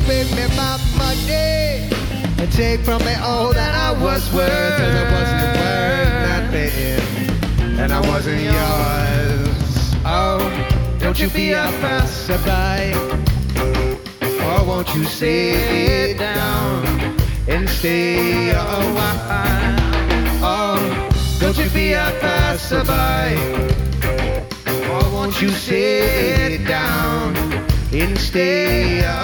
with me my money and take from me all that I was worth, and I wasn't worth nothing, and I wasn't yours. Oh, don't you be a passerby, or won't you sit down and stay a while? Oh, don't you be a passerby, or won't you sit down and stay a